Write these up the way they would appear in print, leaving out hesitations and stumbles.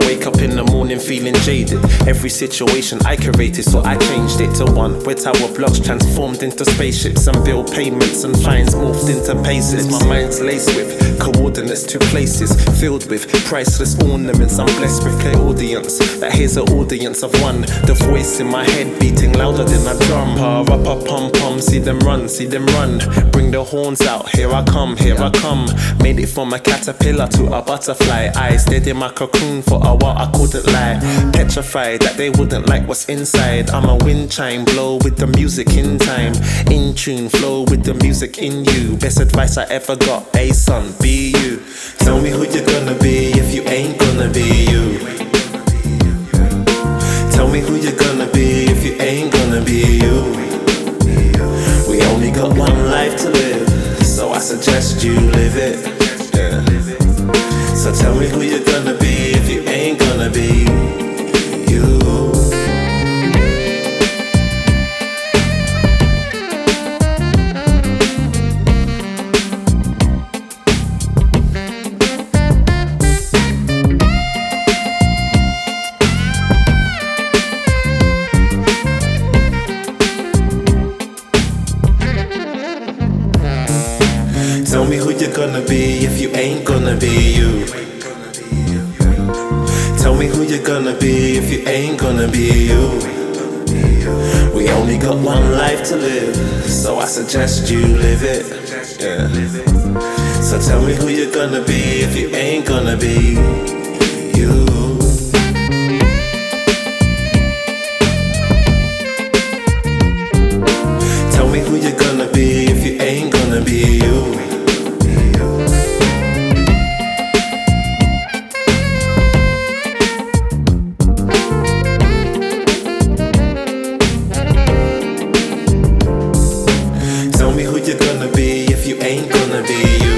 wake up in the morning feeling jaded. Every situation I curated, so I changed it to one where tower blocks transformed into spaceships and bill payments and fines morphed into paces. My mind's laced with coordinates to places filled with priceless ornaments. I'm blessed with clear audience that hears an audience of one. The voice in my head beating louder than a drum. Pum pum, see them run, see them run. Bring the horns out, here I come, here I come. Made it from a caterpillar to a butterfly. I stayed in my cocoon for a while, I couldn't lie. Petrified that they wouldn't like what's inside. I'm a wind chime, blow with the music in time. In tune, flow with the music in you. Best advice I ever got, hey son, be you. Tell me who you're gonna be if you ain't gonna be you. Tell me who you're gonna be if you ain't gonna be you. We only got one life to live, so I suggest you live it. Yeah. So tell me who you're gonna be if you ain't gonna be you. Tell me who you're gonna be if you ain't gonna be you. Tell me who you're gonna be if you ain't gonna be you. We only got one life to live, so I suggest you live it. Yeah. So tell me who you're gonna be if you ain't gonna be you. Tell me who you're gonna be if you ain't gonna be you. Tell me who you're gonna be if you ain't gonna be you.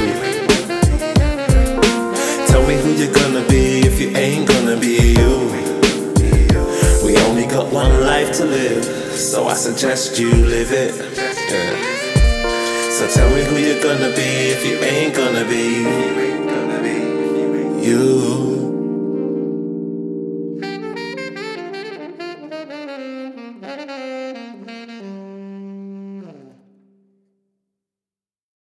Tell me who you're gonna be if you ain't gonna be you. We only got one life to live, so I suggest you live it. Yeah. So tell me who you're gonna be if you ain't gonna be you.